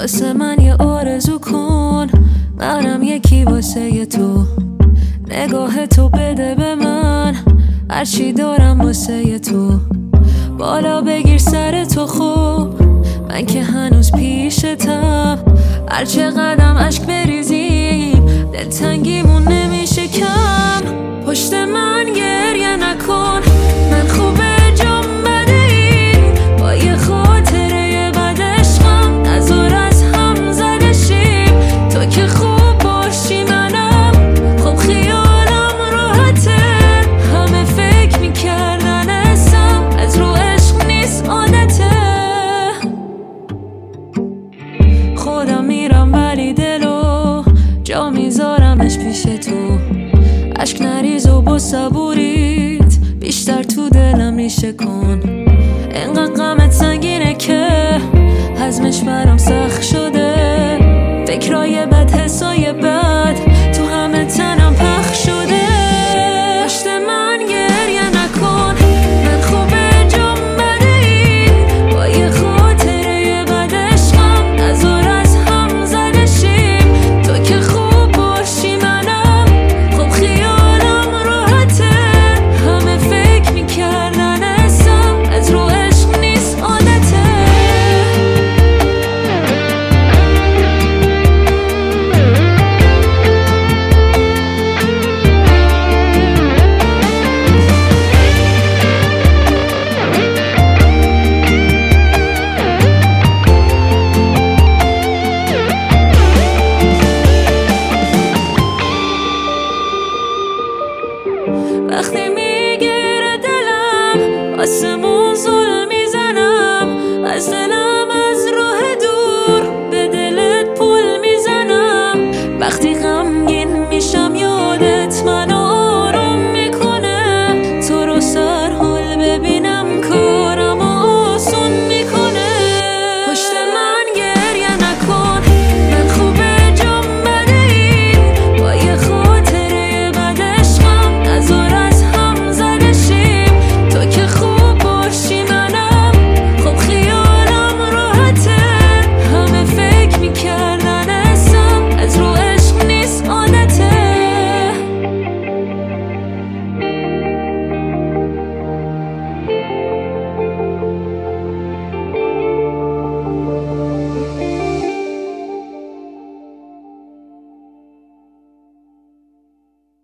واسه من یه آرزو کن، منم یکی واسه تو. نگاه تو بده به من، هرچی دارم واسه تو. بالا بگیر سر تو خوب، من که هنوز پیشتم. هر چه قدم عشق بریزیم، دلتنگیمون نمیشه کم. پشت من گریه نکن، من خوبه جام بده این. با یه خاطره بد عشقم نذار از هم زده شیم. تو که خوب باشی منم خب خیالم راحته. همه فکر میکردن اسم از رو عشق نیست عادته. خودم میرم ولی دلو جا میذارمش پیش تو. عشق نریز و با صبوریت بیشتر تو دلم ریشه کن. اینقدر غمت سنگینه که هضمش برام سخت شده. فکرای